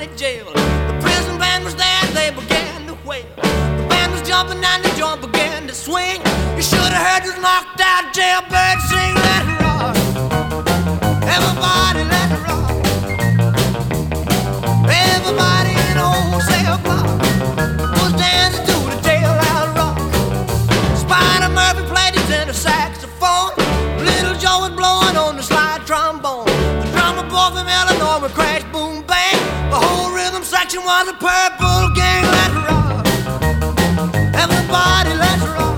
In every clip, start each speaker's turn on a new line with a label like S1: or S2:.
S1: county jail. The prison band was there, they began to wail. The band was jumping and the joint began to swing. You should have heard this knocked out jailbird sing, let it rock. Everybody let it rock. Everybody in the whole cell block was dancing to the jailhouse rock. Spider Murphy played his tenor saxophone. Little Joe was blowing on the slide trombone. The drummer boy from Illinois would crash, boom, bang. The whole rhythm section was a purple gang. Let's rock. Everybody, let's rock.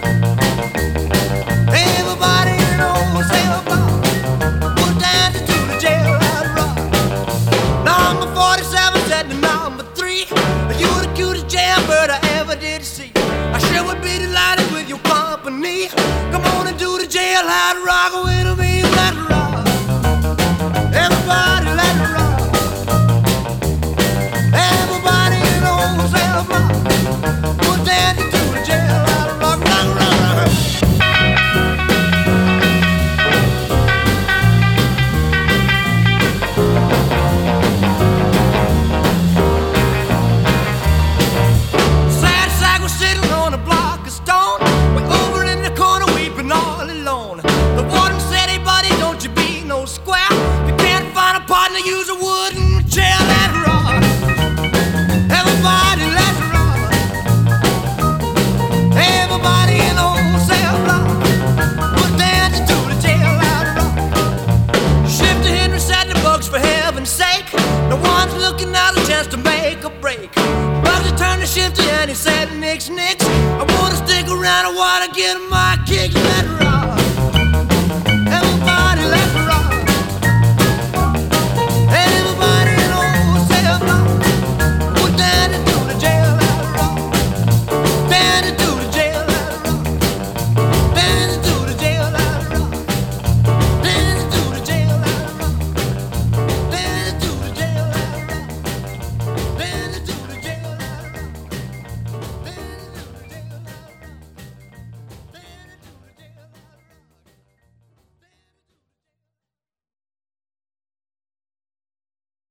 S1: Everybody in the whole cell block was dancing to the jailhouse rock. Number 47 said to number 3, "You the cutest jailbird I ever did see. I sure would be delighted with your company. Come on and do the jailhouse rock with me. Let's rock. Everybody, let's rock. Everybody in the whole cell block was dancing to the jailhouse rock. Rock, rock, rock. Sad sack was sitting on a block of stone, way over in the corner weeping all alone. The warden said, "Hey buddy, don't you be no square. If you can't find a partner, use a wooden chair." Let's rock. Everybody, let's rock. Everybody in the whole cell block was dancing to the jailhouse rock. Shifter Henry said to Bugs, "For heaven's sake, no one's looking out a chance to make a break." Bugsy turned to Shifter and he said, "Nix, nix, I wanna stick around, I wanna get my kicks." Let's rock.